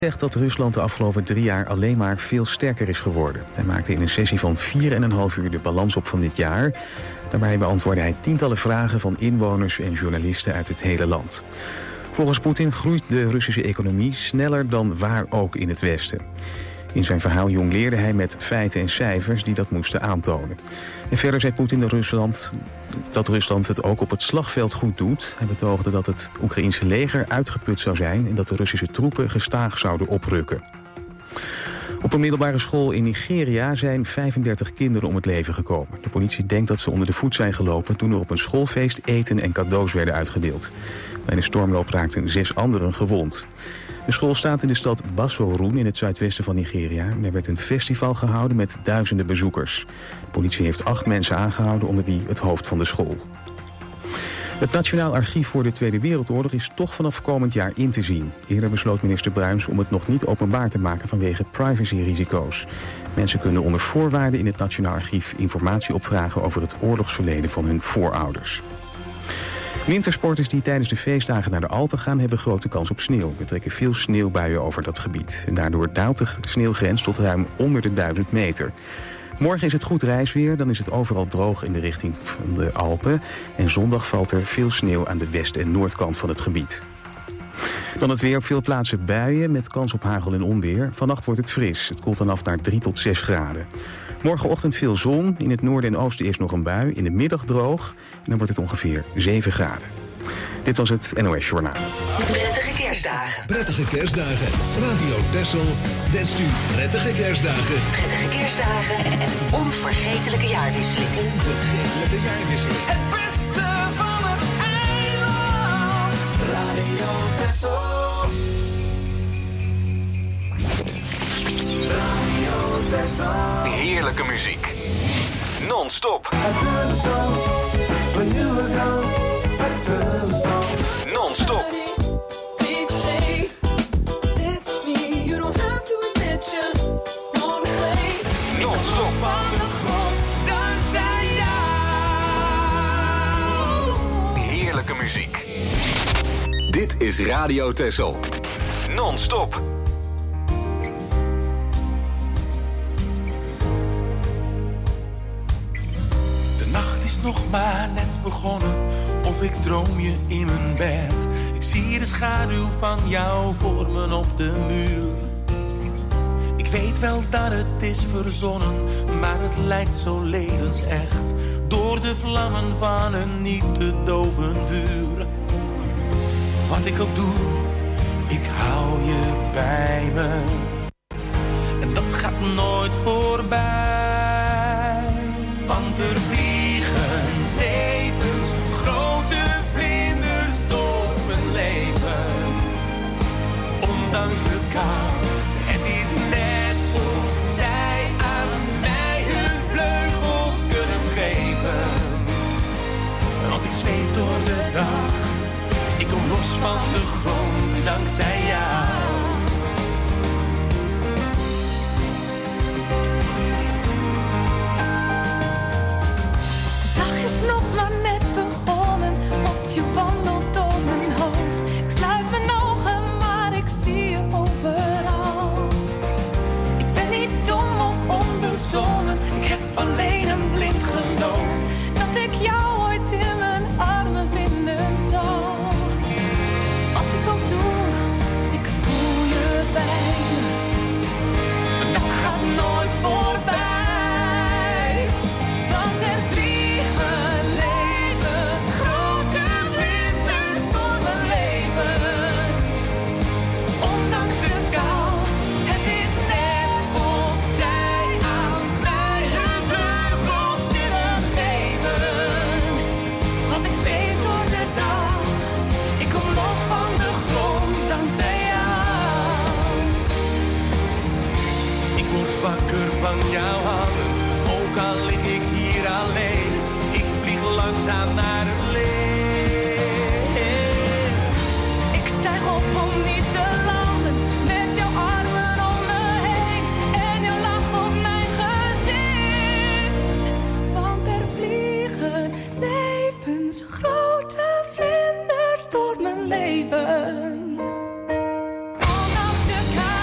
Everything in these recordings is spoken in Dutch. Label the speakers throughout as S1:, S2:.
S1: Zegt dat Rusland de afgelopen 3 jaar alleen maar veel sterker is geworden. Hij maakte in een sessie van 4,5 uur de balans op van dit jaar. Daarbij beantwoordde hij tientallen vragen van inwoners en journalisten uit het hele land. Volgens Poetin groeit de Russische economie sneller dan waar ook in het Westen. In zijn verhaal jongleerde hij met feiten en cijfers die dat moesten aantonen. En verder zei Poetin dat Rusland het ook op het slagveld goed doet. Hij betoogde dat het Oekraïense leger uitgeput zou zijn en dat de Russische troepen gestaag zouden oprukken. Op een middelbare school in Nigeria zijn 35 kinderen om het leven gekomen. De politie denkt dat ze onder de voet zijn gelopen toen er op een schoolfeest eten en cadeaus werden uitgedeeld. Bij de stormloop raakten 6 anderen gewond. De school staat in de stad Bassorun in het zuidwesten van Nigeria. Er werd een festival gehouden met duizenden bezoekers. De politie heeft 8 mensen aangehouden, onder wie het hoofd van de school. Het Nationaal Archief voor de Tweede Wereldoorlog is toch vanaf komend jaar in te zien. Eerder besloot minister Bruins om het nog niet openbaar te maken vanwege privacyrisico's. Mensen kunnen onder voorwaarden in het Nationaal Archief informatie opvragen over het oorlogsverleden van hun voorouders. Wintersporters die tijdens de feestdagen naar de Alpen gaan hebben grote kans op sneeuw. Er trekken veel sneeuwbuien over dat gebied. En daardoor daalt de sneeuwgrens tot ruim onder de 1000 meter. Morgen is het goed reisweer, dan is het overal droog in de richting van de Alpen. En zondag valt er veel sneeuw aan de west- en noordkant van het gebied. Dan het weer, op veel plaatsen buien met kans op hagel en onweer. Vannacht wordt het fris. Het koelt dan af naar 3 tot 6 graden. Morgenochtend veel zon. In het noorden en oosten eerst nog een bui. In de middag droog. En dan wordt het ongeveer 7 graden. Dit was het NOS Journaal.
S2: Prettige kerstdagen.
S3: Prettige kerstdagen. Radio Texel wenst u prettige kerstdagen.
S2: Prettige kerstdagen en een onvergetelijke jaarwisseling.
S4: Het beste van het eiland. Radio Texel. Radio Texel.
S5: Heerlijke muziek. Non-stop. Non-stop. Non-stop. Heerlijke muziek. Dit is Radio Texel. Non-stop.
S6: De nacht is nog maar net begonnen, of ik droom je in mijn bed. Ik zie de schaduw van jou vormen op de muur. Ik weet wel dat het is verzonnen, maar het lijkt zo levensecht. Door de vlammen van een niet te doven vuur. Wat ik ook doe, ik hou je bij me. En dat gaat nooit voorbij. Want er vliegen levensgrote vlinders door mijn leven. Ondanks de kou, het is net of zij aan mij hun vleugels kunnen geven. Want ik zweef door de dag, ik kom los van de grond dankzij jou.
S7: Nog maar net begonnen, of je wandelt door mijn hoofd. Ik sluit mijn ogen, maar ik zie je overal. Ik ben niet dom of onbezonnen, ik heb alleen een blind geloof. Dat ik jou ooit in mijn armen vinden zal. Wat ik ook doe, ik voel je bij me. En dat gaat nooit voorbij.
S6: Wakker van jouw handen, ook al lig ik hier alleen. Ik vlieg langzaam naar het licht.
S7: Ik stijg op om niet te landen, met jouw armen om me heen. En je lach op mijn gezicht. Want er vliegen levensgrote vlinders door mijn leven. Ondanks de kou.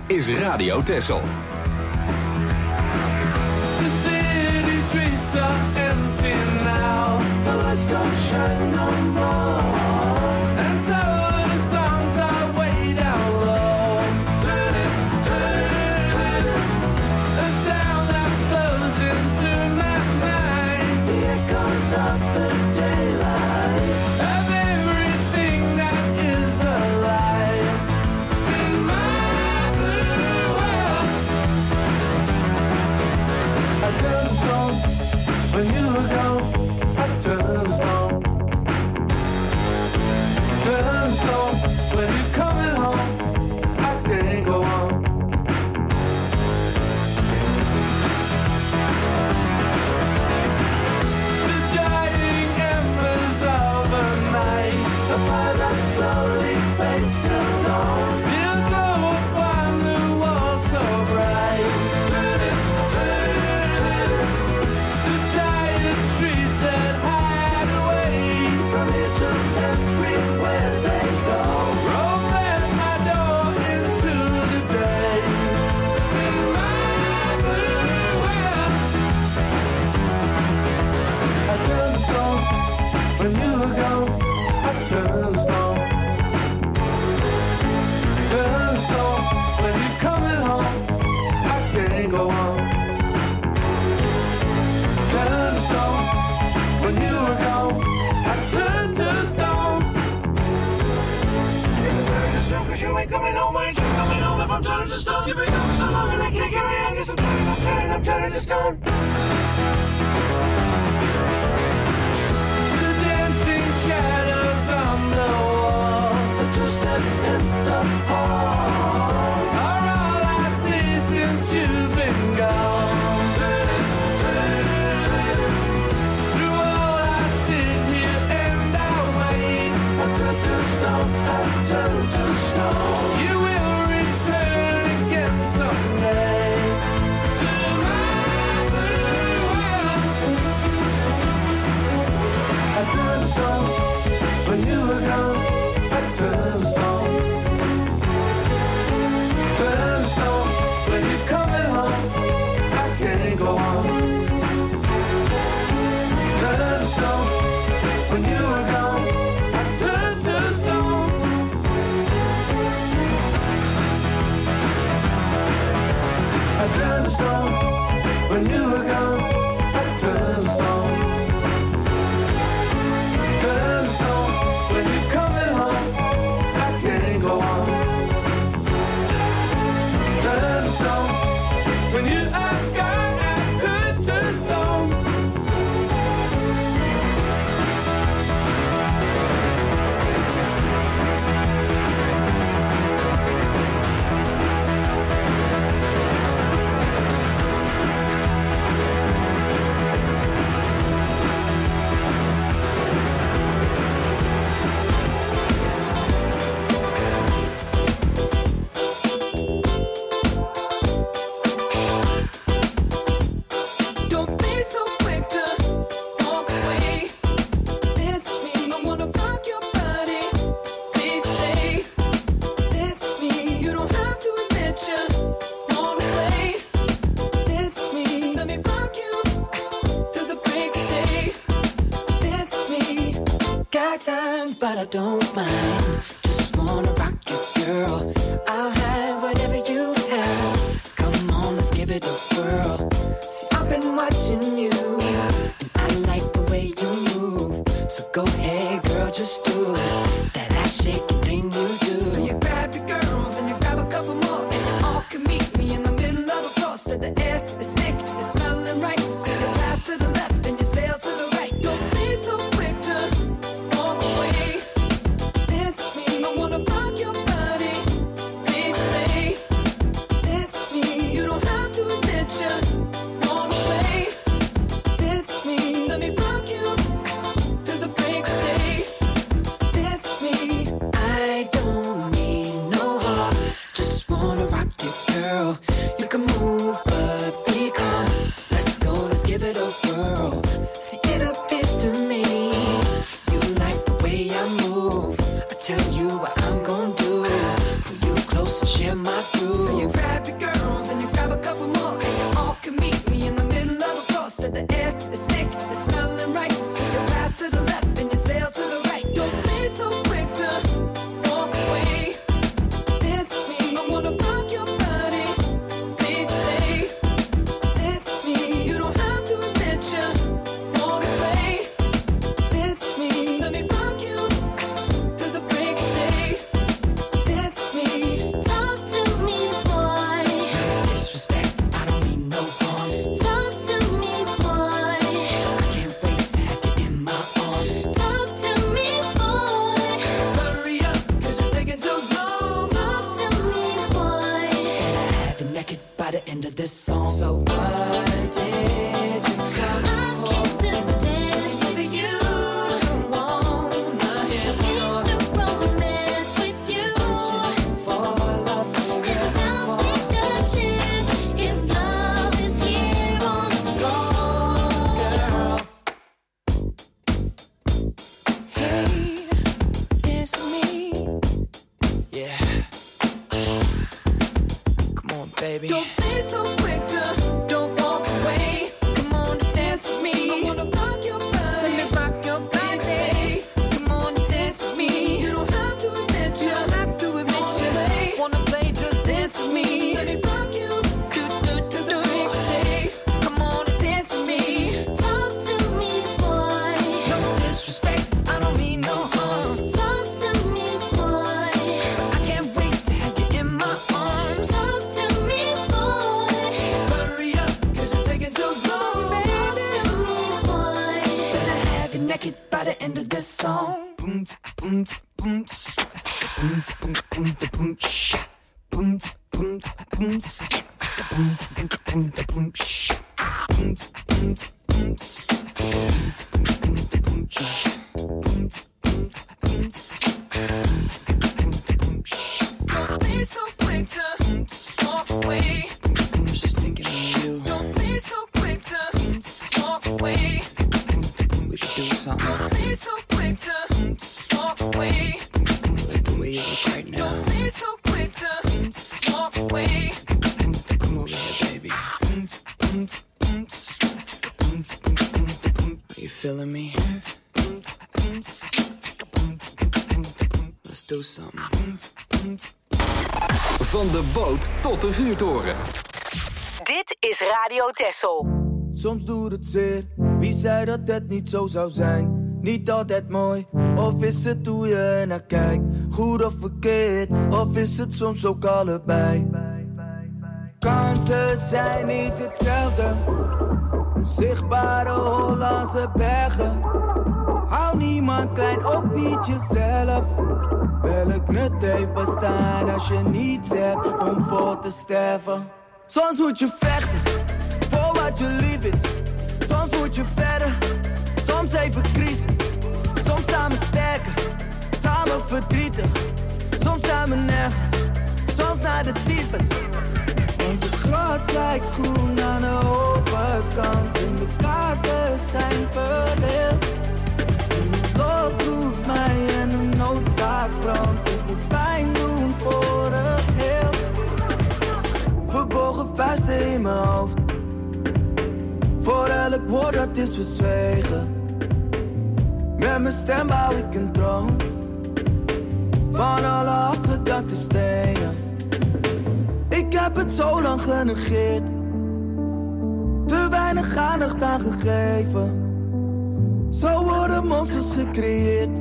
S5: is Radio Texel.
S6: The city streets are empty now. The lights don't shine no more. And so the songs are way down low. Turn it, turn it, turn it. A sound that flows into my mind. The echoes of the daylight. Of everything that is alive. In my blue world. I turn the stone when you were gone. I turn the stone. Turn the stone when you're coming home. I can't go on. The dying embers of a night. The fire that slowly fades to dawn. Still glow upon the wall so bright. Turn it, turn it, turn it. The tired streets that hide away from each and everywhere they go. Roll past my door into the day. In my blue world. I turn the stone when you were gone. I turn the stone. Turn the stone when you're coming home. I can't go on. Turn to stone when you were gone. I turned to stone. Yes, I turned to stone 'cause you ain't coming home. I ain't coming home if I'm turning to stone. You've been gone so long and I can't carry on. Yes, I'm turning to stone. The dancing shadows on the wall, the two-step in the hall, are all I see since you've been gone. Turn it, turn it, turn it. Through all I sit here and I wait. I turn to stone, I turn to stone. You will return again someday to my blue world. I turn to stone when you were gone. I turn to stone. Turn to stone when you're coming home. I can't go on. Turn to stone when you were gone. I turn to stone. I turn to stone when you were gone. I turn to stone. Turn to stone when you're coming home. I can't go on. Turn to stone when you are gone. I turn to stone.
S4: Don't be so quick to walk away. It's me. I wanna rock your body. Please stay. It's me. You don't have to admit you want away. It's me. Just let me rock you to the break of day. It's me. Got time, but I don't mind. Just wanna rock you, girl. I'll have whatever you have. Come on, let's give it a whirl. See, I've been watching you, and I like the way you move. So go ahead, girl, just do that ass shaking thing you do. So you grab your girls and you grab a couple more, and you all can meet me in the middle of the floor. So the air is thick, it's smelling right. So you pass to the left and you sail to the right. Don't be so quick to walk away. It's me. I wanna rock your body. Please stay. It's me. You don't have to admit you want away. It's me. Let me rock you to the break of day. It's me. I don't need no heart. Just wanna rock you, girl. You can move, but be calm. Let's go, let's give it a whirl. See, it appears to me you like the way I move. I tell you what I'm gonna do. Pull you close. close and share my groove. So you grab your girls and you grab a couple more, and you all can meet me in the middle of the floor. Said the air is thick, it's smelling right. So you pass to the left and you sail to the right. Don't be so quick to walk away. Dance with me, I wanna rock your body. Please stay. Dance with me, you don't have to admit you wanna play. Dance with me, just let me rock you to the break of day. Dance with me,
S8: Talk to me, boy.
S4: disrespect, I don't mean no harm.
S8: Talk to me, boy.
S4: I can't wait to have you in my arms.
S8: Talk to me, boy.
S4: Hurry up, cause you're taking too long.
S8: Talk to me, boy.
S4: Have you naked by the end of this song. So what did you come
S8: I came to dance with you.
S4: wanna hear
S8: Came to romance with you.
S4: for love
S8: And I'll take a chance if love is here on the floor.
S4: girl. Hey, dance with me. Yeah. Come on, baby. Don't be so quick to don't walk away. Come on, dance with me. I wanna rock your body. Let me rock your body. Come on, dance with me. You don't have to admit you. Wanna play, just dance with me. Let me rock you. Do. Come on, dance with me.
S8: Talk to me, boy.
S4: No disrespect, I don't mean no harm.
S8: Talk to me, boy.
S4: I can't wait to have you in my arms.
S8: Talk to me, boy.
S4: Hurry up, cause you're taking too long.
S8: Talk to me, boy.
S4: Better have you naked by the end of this song. Don't be so quick to walk away. I'm just thinking of you. Don't be so quick to walk away. We could do something. Don't be so quick to walk away. Like the way you look right now. Don't be so quick to walk away. Come over here, baby. Are you feeling me? Let's do something.
S5: Van de boot tot de vuurtoren.
S2: Dit is Radio Texel.
S9: Soms doet het zeer, wie zei dat het niet zo zou zijn? Niet altijd mooi, of is het hoe je naar kijkt? Goed of verkeerd, of is het soms ook allebei? Kansen zijn niet hetzelfde, onzichtbare Hollandse bergen. Hou niemand klein, ook niet jezelf. Welk nut heeft bestaan als je niets hebt om voor te sterven? Soms moet je vechten voor wat je lief is. Soms moet je verder, soms even crisis. Soms samen sterker, samen verdrietig. Soms samen nergens, soms naar de tyfus. Want het gras lijkt groen aan de overkant en de kaarten zijn verdeeld. En het lot doet mij en de noodzaak brandt. Ik moet pijn doen voor het heel. Verborgen vuisten in mijn hoofd. Voor elk woord dat is verzwegen. Met mijn stem bouw ik een troon. Van alle afgedankte stenen. Ik heb het zo lang genegeerd. Te weinig aandacht aan gegeven. Zo worden monsters gecreëerd.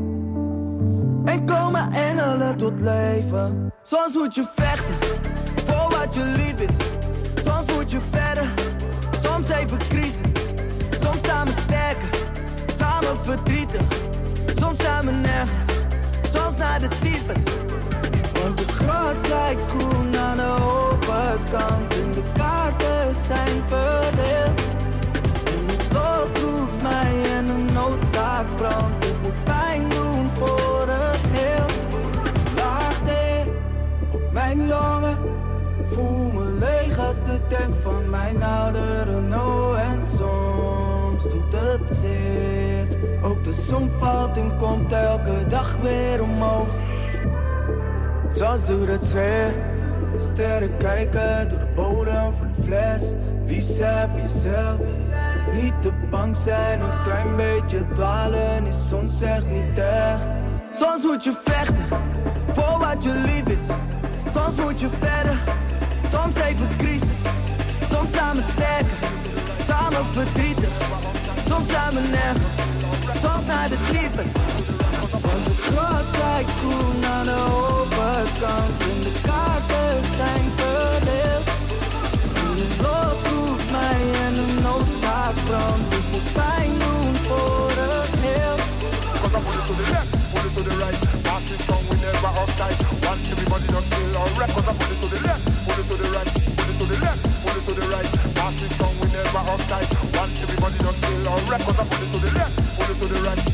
S9: En komen engelen tot leven. Soms moet je vechten voor wat je lief is. Soms moet je verder, soms even crisis. Soms samen sterker, samen verdrietig. Soms samen nergens, soms naar de tyfus. Want het gras lijkt groen aan de overkant en de kaarten zijn verdeeld. En het lot doet mij en de noodzaak brandt. Ik moet pijn doen voor het heel. Laag neer op mijn longen. Voel me leeg als de tank van mijn oude Renault. En soms doet het zeer. Ook de zon valt en komt elke dag weer omhoog. Soms doe dat zweer. Sterren kijken door de bodem van de fles. Lief zijn voor jezelf. Niet te bang zijn, een klein beetje dwalen is soms echt niet erg. Soms moet je vechten voor wat je lief is. Soms moet je verder, soms even crisis. Soms samen sterker, samen verdrietig. Soms samen nergens, soms naar de types. Want het gras lijkt groen aan de overkant en de kaarten zijn verdeeld. En de lot roept mij en de noodzaak brandt. Ik moet pijn doen voor het heel.
S10: Cause I put it to the left, put it to the right. Marching strong, we never uptight. Want everybody not kill or wreck. Cause I put it to the left, put it to the right. Put it to the left, put it to the right. Marching strong, we never uptight. Want everybody not kill or wreck. Cause I put it to the left, put it to the right.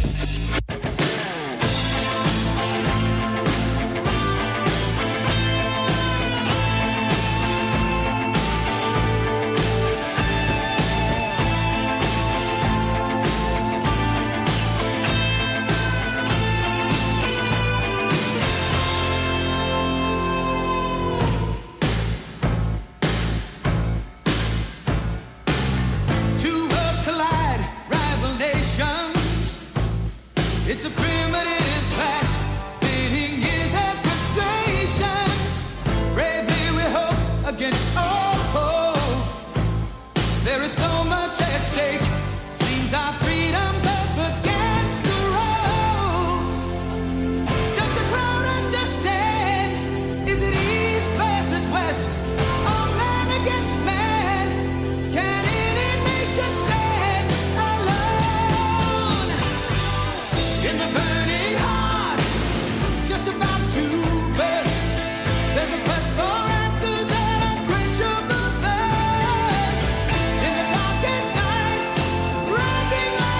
S11: It's a primitive clash, fitting years of frustration. Bravely we hope against all hope. There is so much at stake. Seems our freedom's up against the ropes. Does the crowd understand? Is it east versus west? Or man against man? Can any nation stand alone? In the burning heart, just about to burst. There's a quest for answers and unquenchable thirst. In the darkest night, rising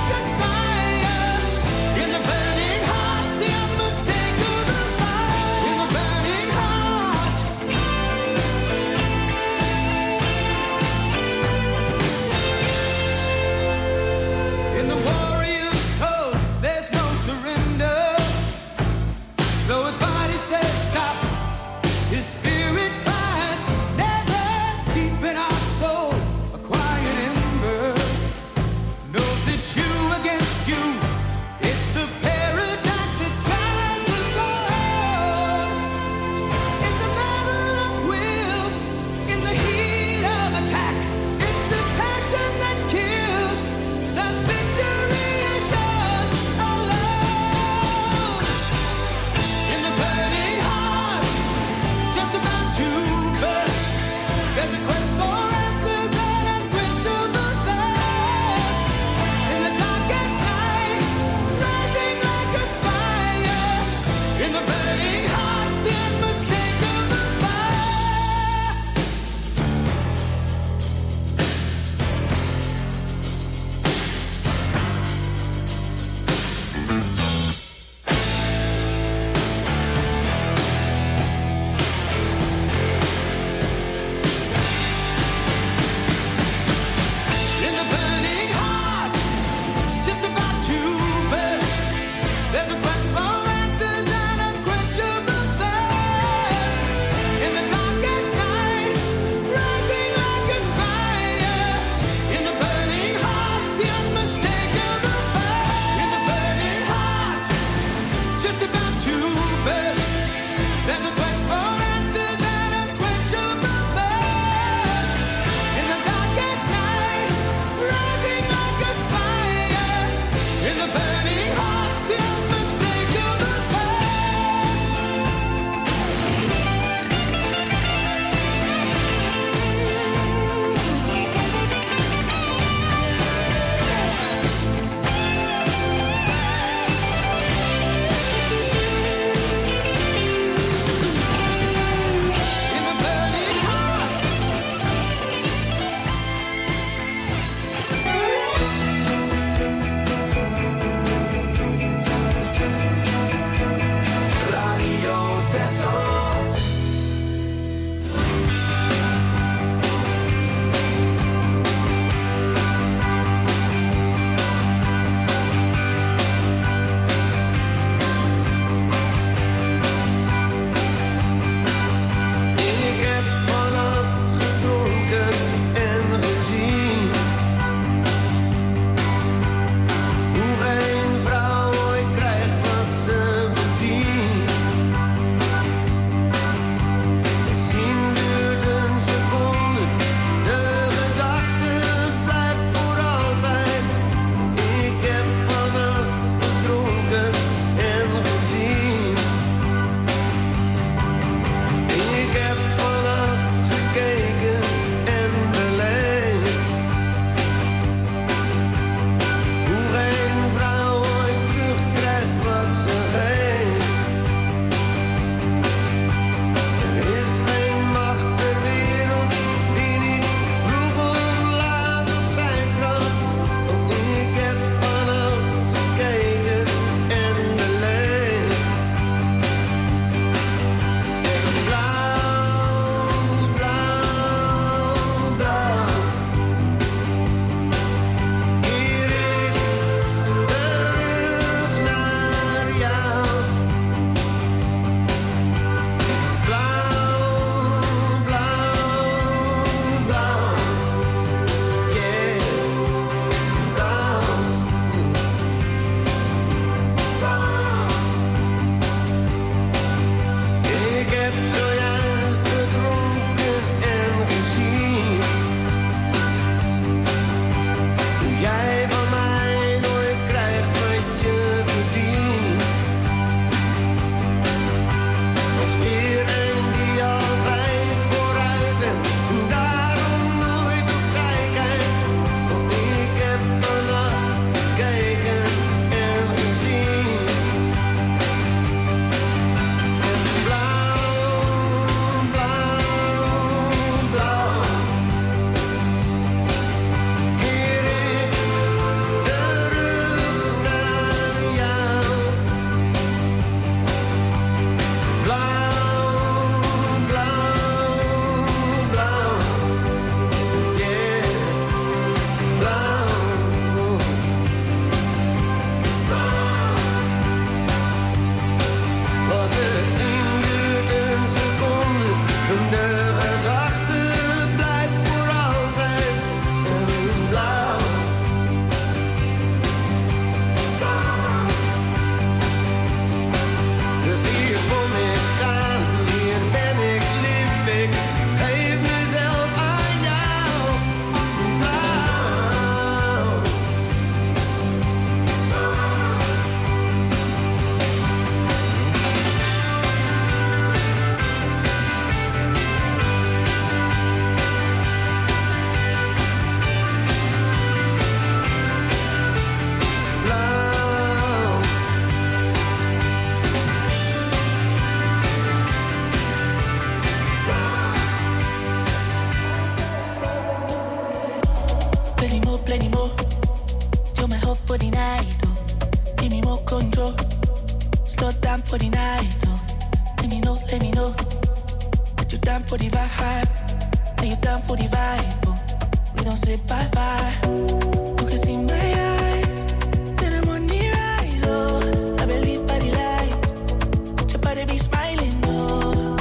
S12: let me know that you're down for the vibe. That you're down for the vibe. Oh, we don't say bye bye. You can see my eyes, then I'm on the rise. Oh, I believe by the light, your body be smiling. Oh,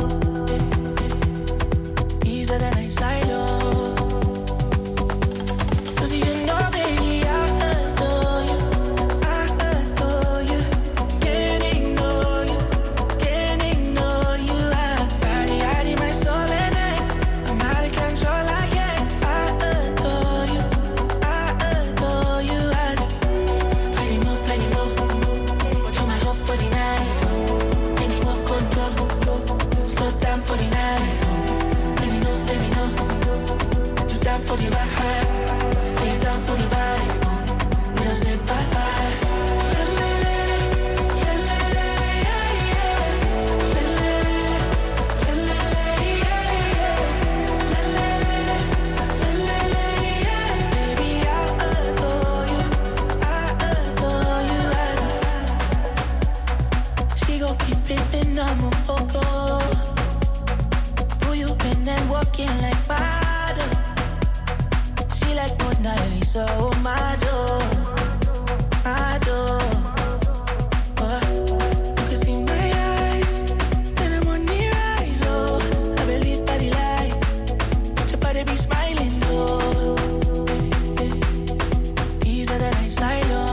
S12: easier than I silo. For the vibe, are you down for the vibe? We don't say bye bye. Baby, I adore you, I adore you. She gon' keep pimpin', I'm a poco. Who you been and walking like bottom? Like Mona Lisa, oh my door, my door. You can see my eyes, then I'm on the rise. Oh, I believe by the light, your body be smiling. Oh, easier than I silo.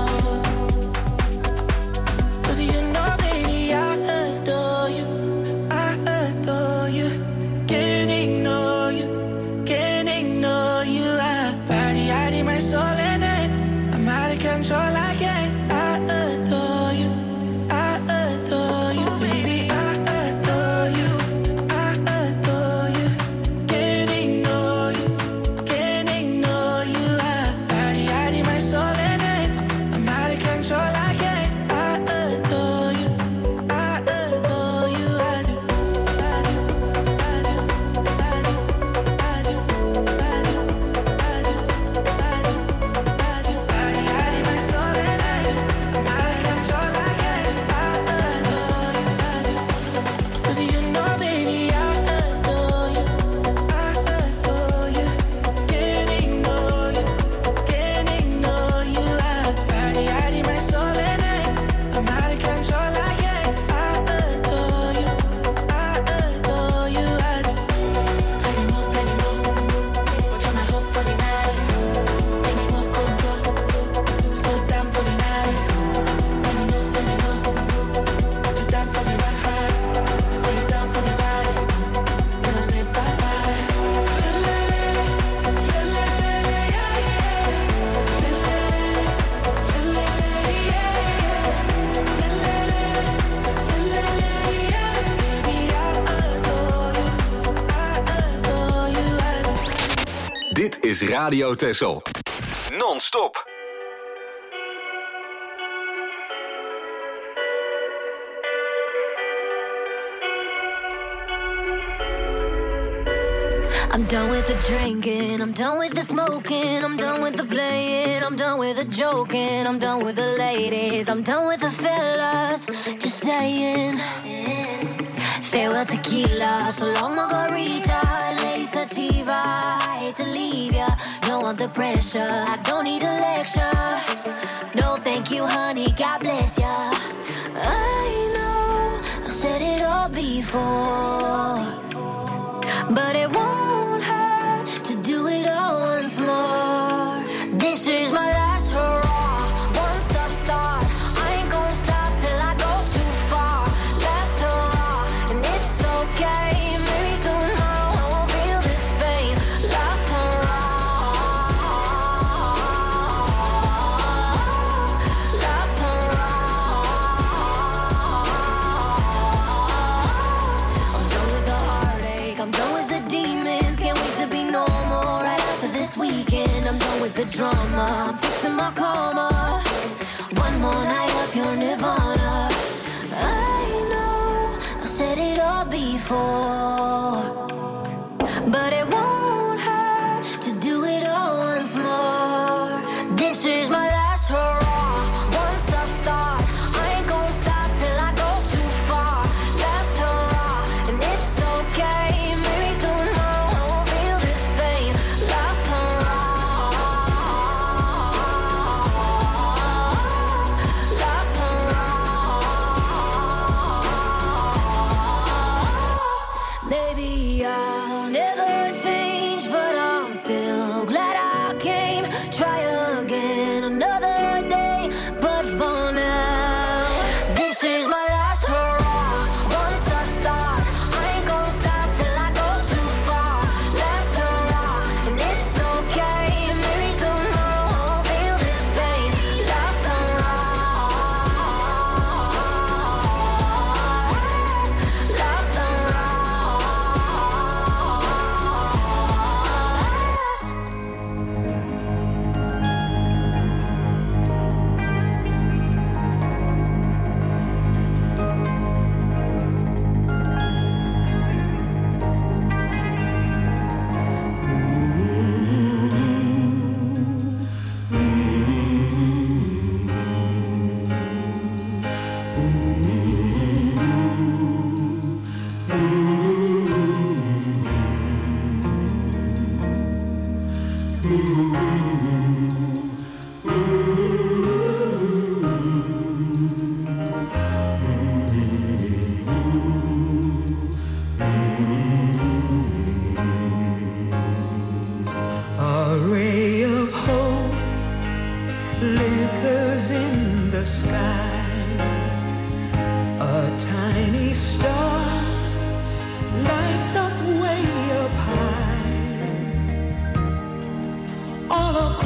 S12: 'Cause you know, baby, I adore you, I adore you. Can't ignore you, can't ignore you. I need my soul in it. I'm out of control, I can't. I adore you, I adore you, baby. I adore you, I adore you. Can't ignore you, can't ignore you. I need my soul in it. I'm out of control, I can't. I adore you, I adore you. I do, I do, I do, I do, I do, I do.
S5: Dit is Radio Texel. Non-stop.
S8: I'm done with the drinking, I'm done with the smoking, I'm done with the playing, I'm done with the joking, I'm done with the ladies, I'm done with the fellas, just saying. Farewell tequila, so long margarita, lady sativa, I hate to leave ya, don't want the pressure, I don't need a lecture, no thank you honey, God bless ya. I know, I've said it all before, but it won't hurt to do it all once more. This is my last hurrah. Once I start, I ain't gonna stop till I go too far. Last hurrah, and it's okay. Maybe tomorrow I won't feel this pain. Last hurrah, last hurrah. I'm done with the heartache. I'm done with the demons. Can't wait to be normal right after this weekend. I'm done with the drama. I'm fixing my karma. One more night up your nirvana. I know I've said it all before, but it won't hurt to do it all once more. This is my last hurrah. Once I start, I ain't gonna stop till I go too far. Last hurrah, and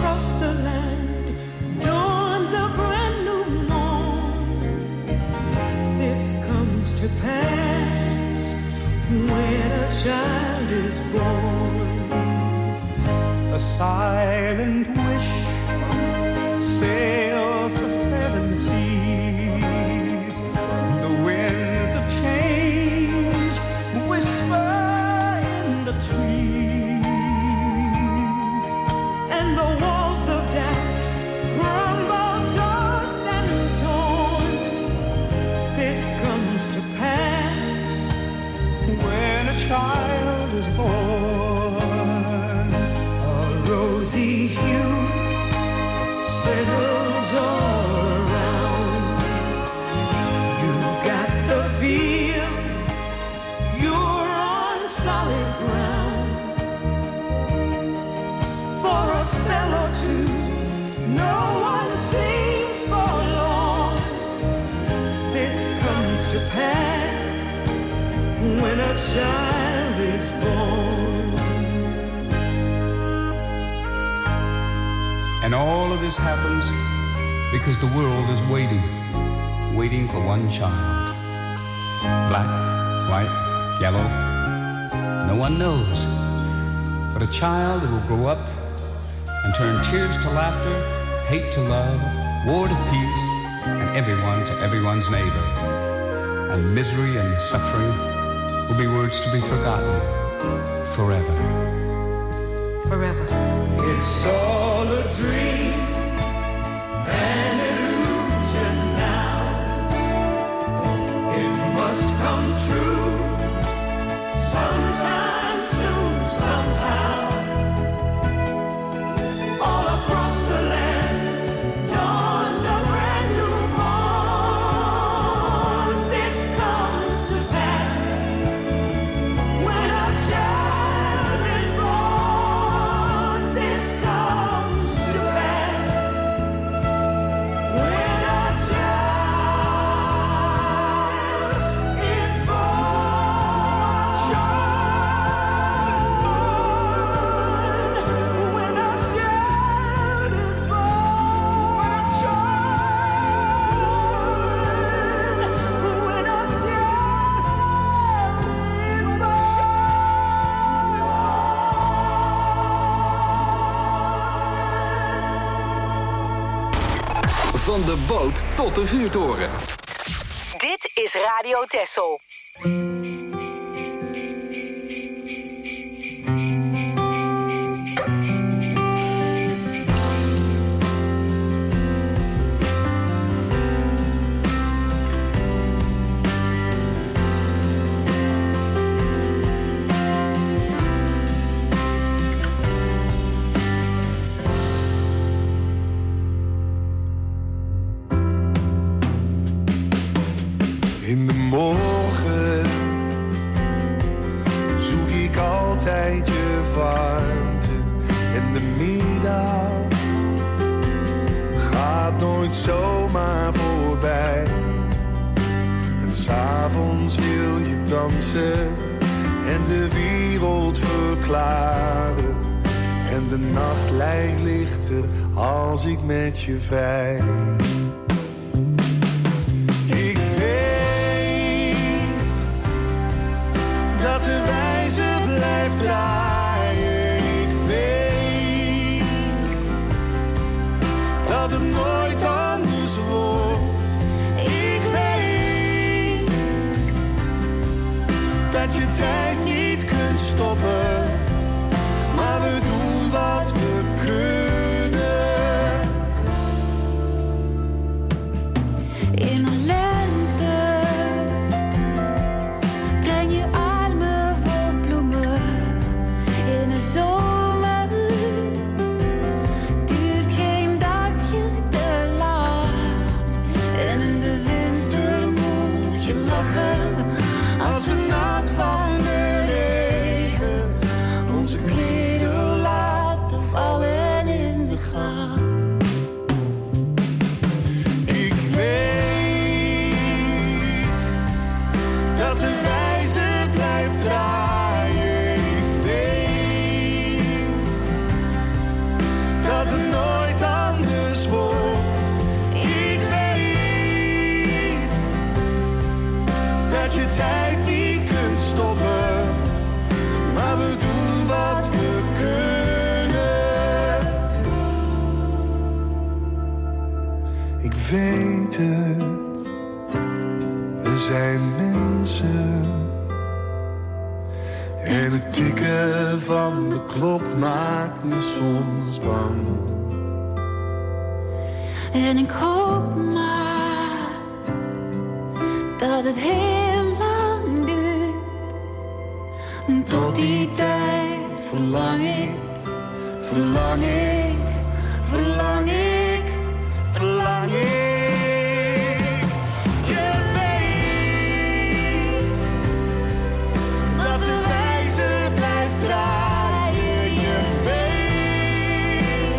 S13: across the land dawns a brand new morn. This comes to pass when a child is born. A silent wish sails the seven seas. The winds of change whisper in the trees, and the walls of doubt crumble tossed and torn. This comes to pass when a child is born. A rosy hue settles all around. You've got the feel, you're on solid ground. For a spell or two, no one seems forlorn. This comes to pass when a child is born.
S14: And all of this happens because the world is waiting for one child. Black, white, yellow, no one knows. But a child who will grow up and turn tears to laughter, hate to love, war to peace, and everyone to everyone's neighbor. And misery and suffering will be words to be forgotten forever.
S13: Forever. It's all a dream, an illusion now. It must come true sometime soon, somehow. All across the land dawns a brand new morn. This comes to pass when a child is born. This comes to pass when a child is born. When a child is born. When a
S5: Van de boot tot de vuurtoren.
S2: Dit is Radio Texel.
S15: In de morgen zoek ik altijd je warmte. En de middag gaat nooit zomaar voorbij. En 's avonds wil je dansen en de wereld verklaren. En de nacht lijkt lichter als ik met je vrij. Dat de wijze blijft draaien. Ik weet dat het nooit anders wordt. Ik weet dat je tijd niet kunt stoppen. Maar we doen wat we kunnen.
S7: In een lente breng je armen vol bloemen. In een zomer duurt geen dagje te lang. En in de winter moet je lachen als we nat van de regen onze kleren laten vallen.
S15: weet het, we zijn mensen. En het tikken van de klok maakt me soms bang.
S7: En ik hoop maar dat het heel lang duurt. En tot die tijd verlang ik, verlang ik, verlang ik, verlang ik. Je weet dat de wijze blijft draaien. Je weet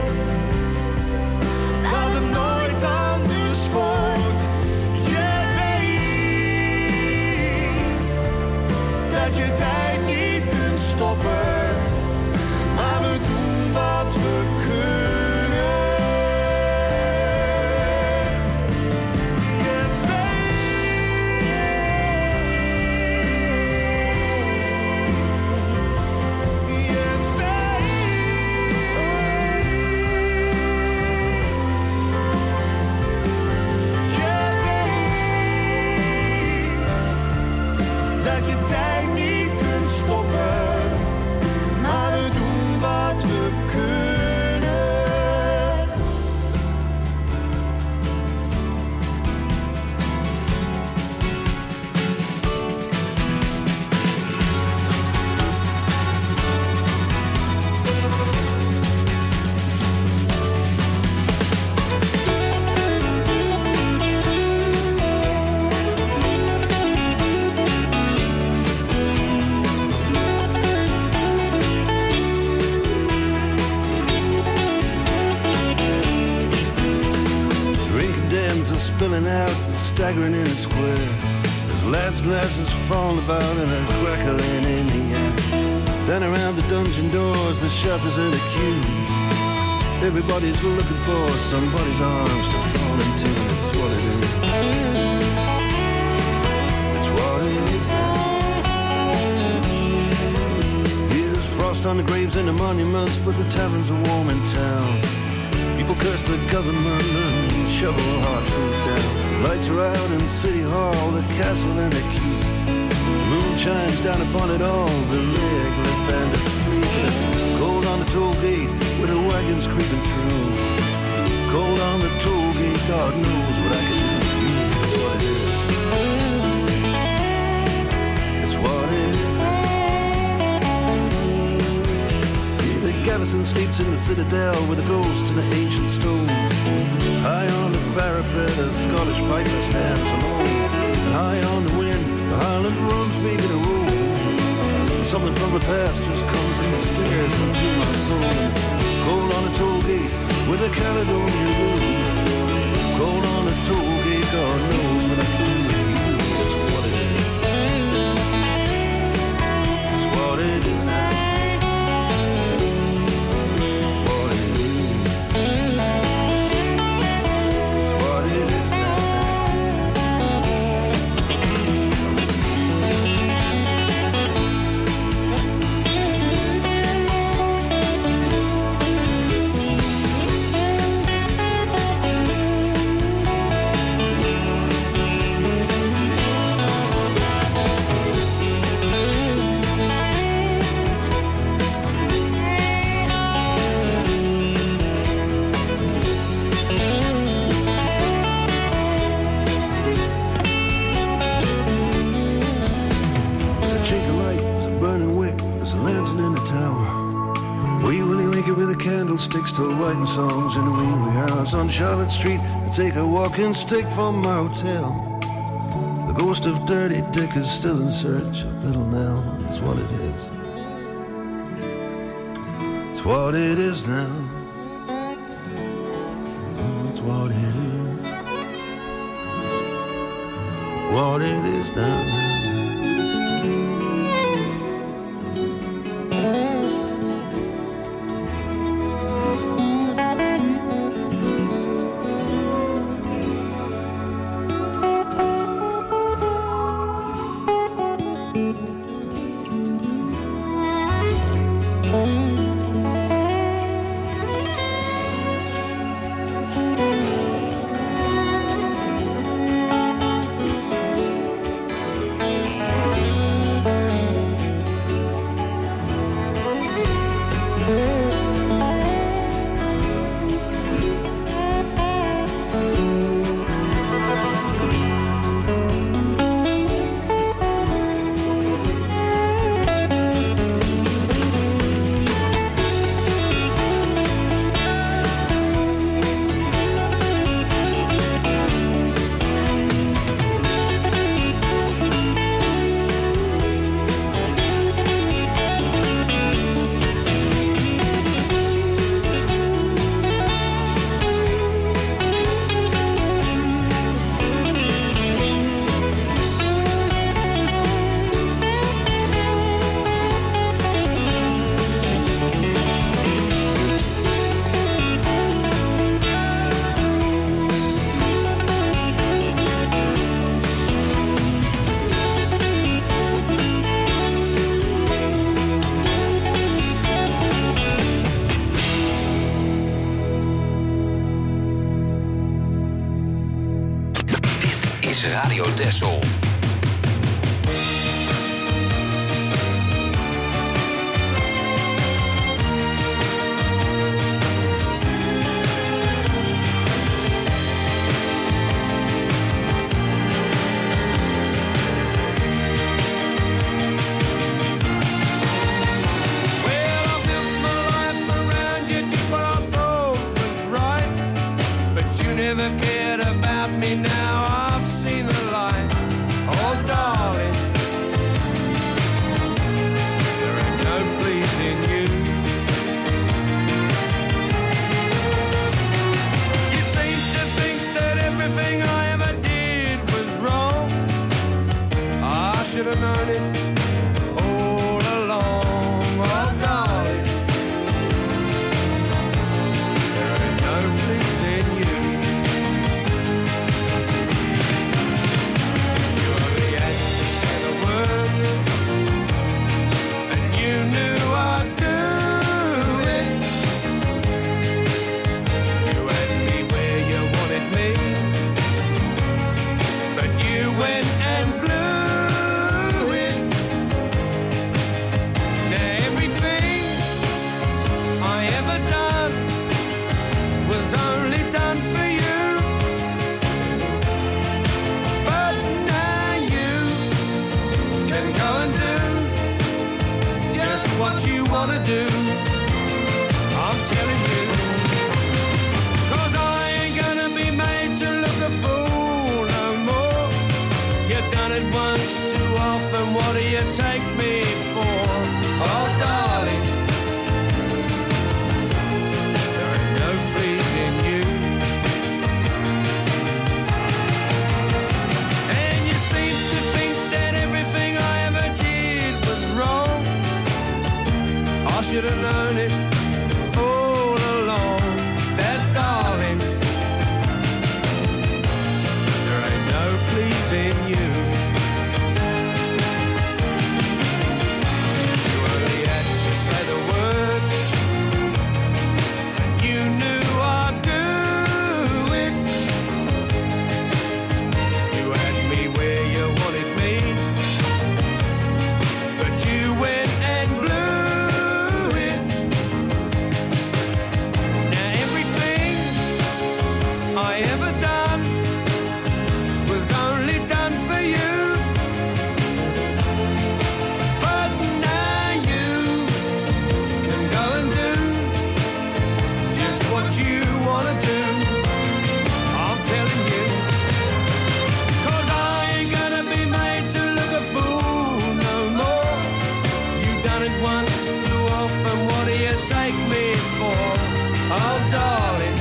S7: dat het nooit anders wordt. Je weet dat je tijd niet kunt stoppen, maar we doen wat we kunnen. Dat je tijd niet kunt stoppen, maar we doen wat we kunnen.
S16: Spilling out and staggering in a square. There's lads' glasses falling about and a crackling in the air. Then around the dungeon doors, the shutters and the queues. Everybody's looking for somebody's arms to fall into. It's what it is. It's what it is now. Here's frost on the graves and the monuments, but the taverns are warm in town. People curse the government and shovel hard food down. Lights are out in City Hall, the castle and the keep. The moon shines down upon it all, the legless and the sleepless. Cold on the toll gate with the wagons creeping through. Cold on the toll gate, God knows what I can do for you. It's what it is. It's what it is now. Gavison sleeps in the citadel with the ghosts and the ancient stones. High on the parapet, a Scottish piper stands alone. And high on the wind, the Highland runs making a roll. And something from the past just comes and stares into my soul. Cold on the toll gate with a Caledonian moon. Cold on the toll gate, God knows what I can do with you. It's what it is. It's what it is now. Candlesticks still writing songs in the wee wee house on Charlotte Street. I take a walking stick from my hotel. The ghost of Dirty Dick is still in search of Little Nell. It's what it is. It's what it is now. It's what it is. What it is now.
S17: Texel.
S11: Never cared about me, now I've seen the light. Oh darling, there ain't no pleasing you. You seem to think that everything I ever did was wrong. I should have known it all along. Oh darling, there ain't no pleasing you. What you wanna do, I'm telling you, 'cause I ain't gonna be made to look a fool no more. You've done it once too often, what do you take me for? Oh darling, there ain't no pleasing you. And you seem to think that everything I ever did was wrong. I should have known it all along, that darling, there ain't no pleasing you. You only had to say the word, and you knew I'd do it. You had me where you wanted me, but you went and blew. I ever done was only done for you, but now you can go and do just what you wanna do. I'm telling you, 'cause I ain't gonna be made to look a fool no more. You've done it once too often, what do you take me for? Oh darling,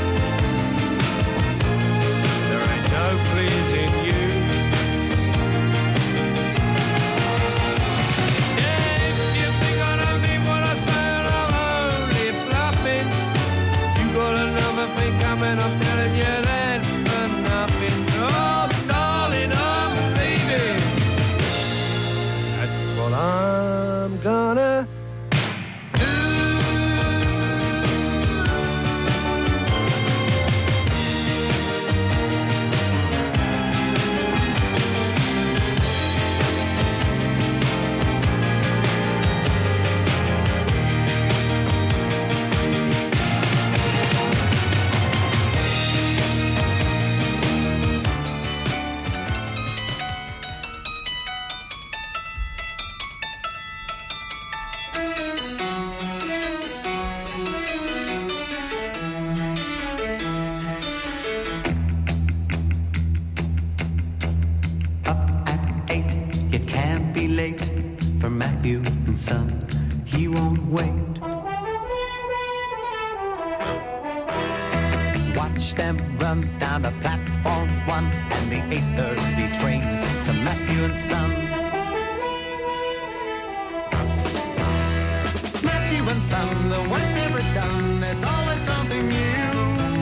S11: no pleasing you. Yeah, if you think I don't mean what I say, I'm only bluffing. You got another thing coming, I'm telling you that for nothing. Oh darling, I'm leaving. That's what I'm gonna
S18: Matthew and Son, he won't wait. Watch them run down the platform 1 and the 8:30 train to Matthew and Son. Matthew and Son, the work's never done, there's always something new.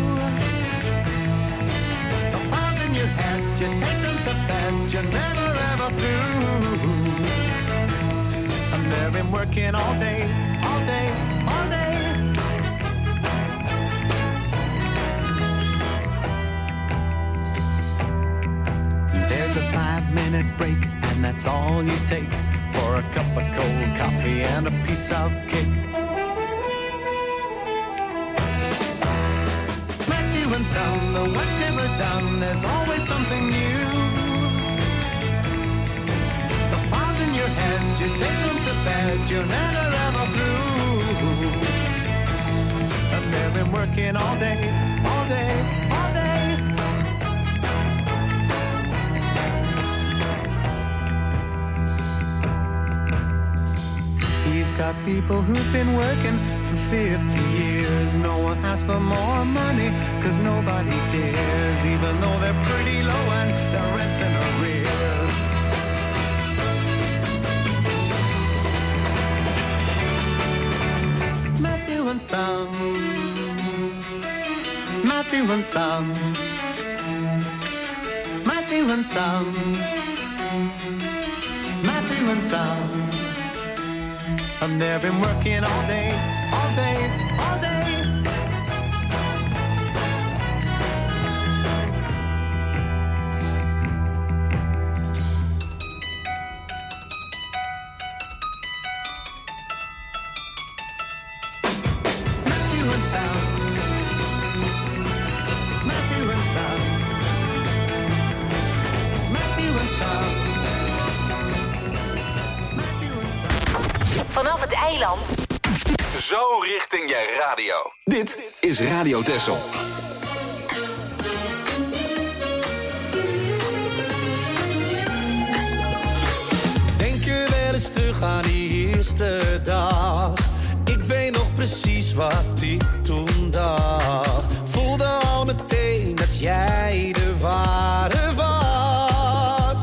S18: The files in your head, you take them to bed, you're never ever through. And they've been working all day, all day, all day. There's a 5-minute break, and that's all you take for a cup of cold coffee and a piece of cake. Matthew and Son, the work's never done, there's always something new. The files in your head, you take them to bed, you're never ever through. And they've been working all day, all day, all day. He's got people who've been working for 50 years. No one asks for more money, cause nobody cares, even though they're pretty low and their rent's in arrears. Matthew and Son, Matthew and Son, Matthew and Son, Matthew and Son. And they've been working all day, all day, all day. Matthew and Son, Matthew and Son, Matthew and Son.
S2: Vanaf het eiland.
S5: Zo richting je radio. Dit is Radio Texel.
S17: Denk je wel eens terug aan die eerste dag? Ik weet nog precies wat ik toen dacht. Voelde al meteen dat jij de ware was.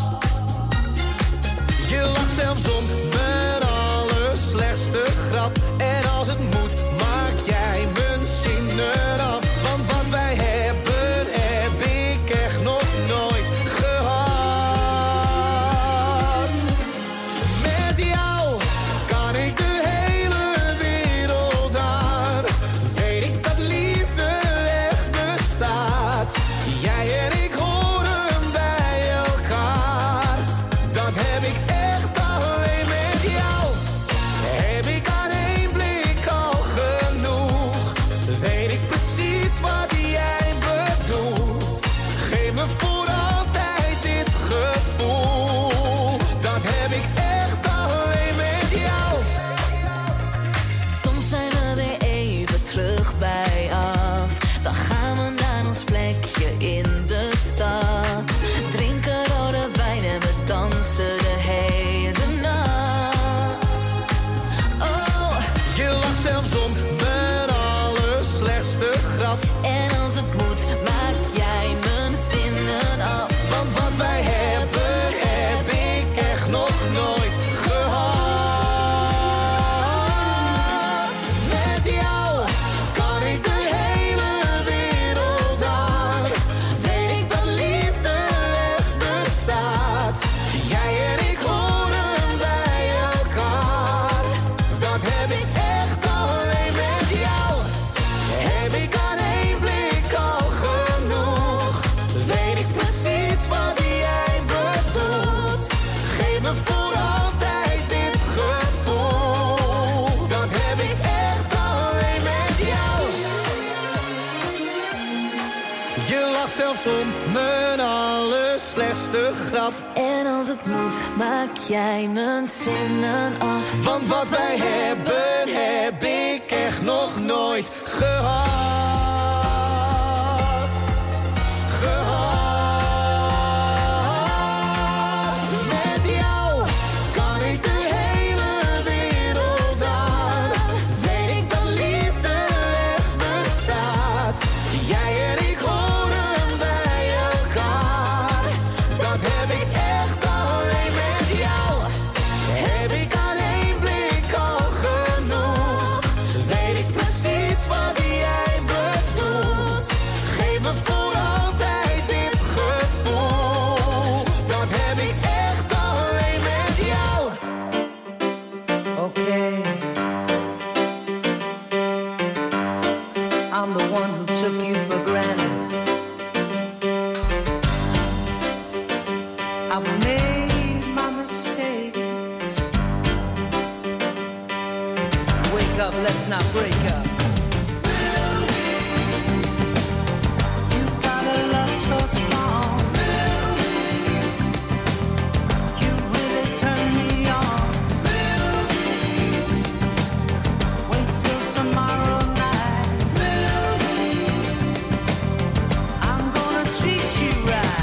S17: Je lag zelfs om mijn slechtste grap. En als het moet, maak jij mijn zinnen af. Want wat wij hebben, heb ik echt nog nooit gehad. Met jou kan ik de hele wereld aan. Weet ik dat liefde echt bestaat. Jij en ik horen bij elkaar. Dat heb ik echt alleen met jou. Heb ik aan één blik al genoeg? Weet ik precies wat jij bedoelt? Geef me voor altijd dit gevoel. Dat heb ik echt alleen met jou.
S8: Soms zijn we weer even terug bij af. Dan gaan we naar ons plekje in de stad. Drinken rode wijn en we dansen de hele nacht.
S17: Je lacht zelfs om mijn allerslechtste grap.
S8: En als het moet, maak jij mijn zinnen af.
S17: Want wat wij hebben, heb ik echt nog nooit gehad. Met jou kan ik de hele wereld aan. Weet ik dat liefde echt bestaat. Jij en ik horen bij elkaar. Dat heb ik echt alleen met jou. Heb ik aan één blik al genoeg? Weet ik precies wat jij bedoelt? Geef me voor altijd dit gevoel. Dat heb ik echt alleen met jou. Je lacht zelfs om mijn allerslechtste grap.
S8: En als het moet, maak jij mijn zinnen af.
S17: Want wat wij hebben, heb ik echt nog nooit gehad. Met jou kan ik de hele wereld aan. Weet ik dat liefde echt bestaat. Jij en ik horen bij elkaar. Dat heb ik echt alleen met jou. Heb ik aan één blik al genoeg?
S19: wake up, let's not break up. You got a love so strong. You really turn me on. Wait till tomorrow night. I'm gonna treat you right.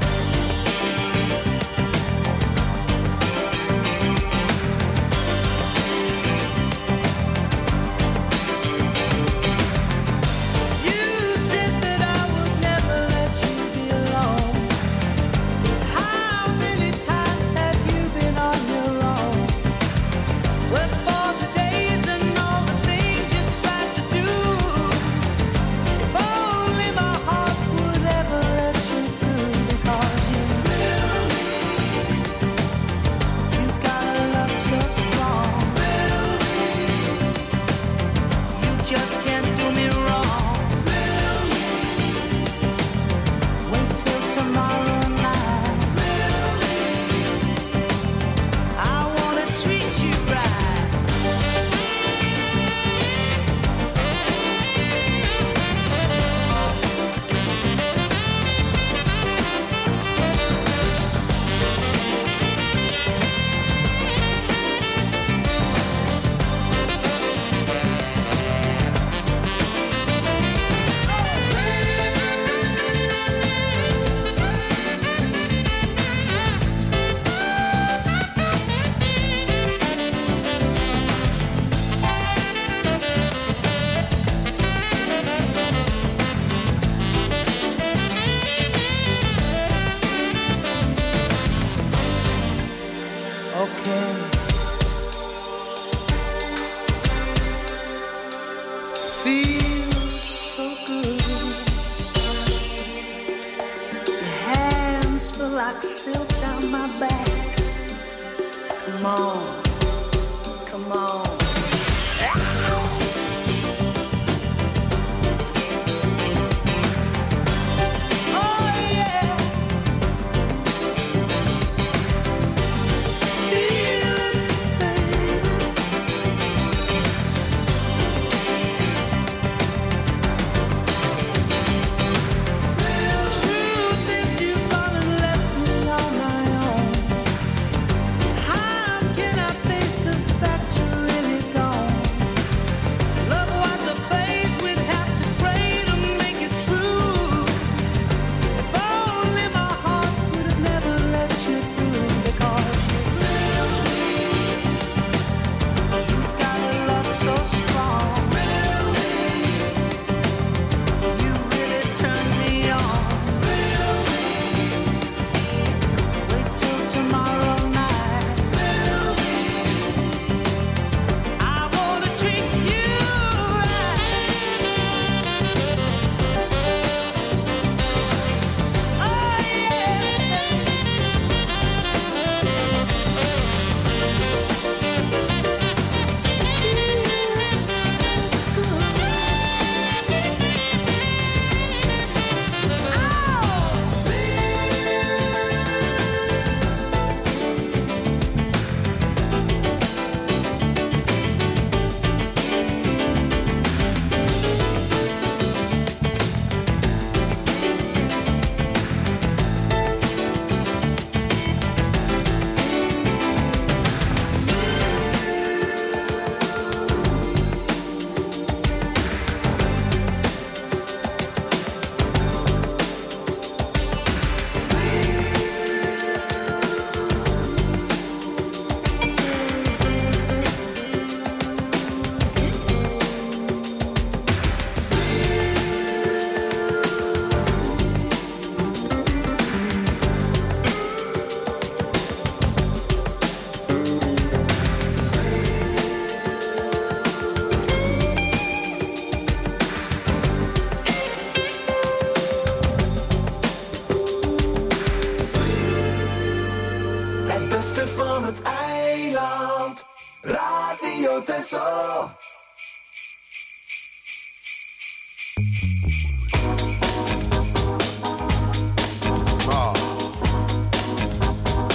S17: Radio Texel.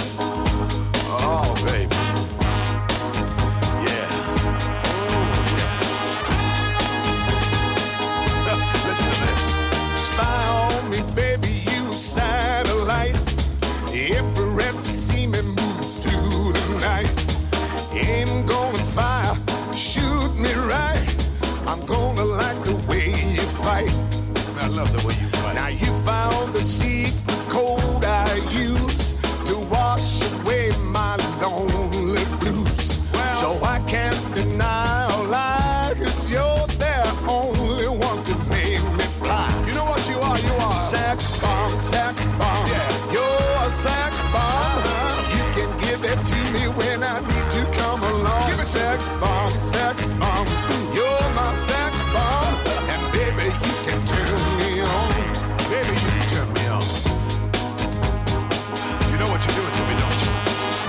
S16: Oh, baby. Yeah. Oh, yeah.
S10: love the way you fight.
S20: Now you found the secret code I use to wash away my lonely blues. Well, so I can't deny or lie, 'cause you're the only one to make me fly.
S10: You know what you are? You are
S20: sex bomb, sex bomb.
S10: Yeah.
S20: You're a sex bomb. You can give it to me when I need to come along.
S10: Give it
S20: sex bomb, sex bomb. You're my sex bomb. And baby, you can turn me on.
S10: Baby, you can turn me on. You know what you're doing to me, don't you?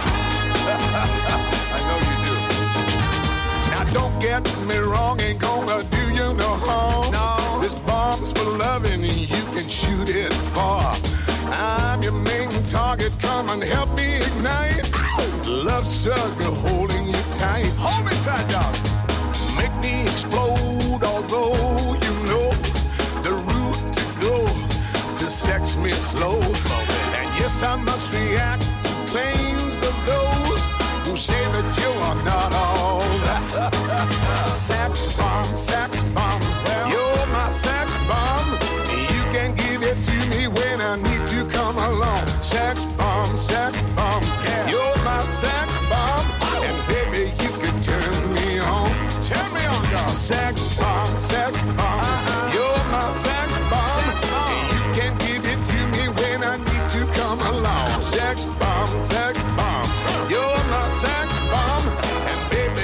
S10: I know you do.
S20: Now don't get me wrong, ain't gonna do you no harm. No. This bomb's for loving and you can shoot it far. I'm your main target, come and help me ignite. Love struggle holding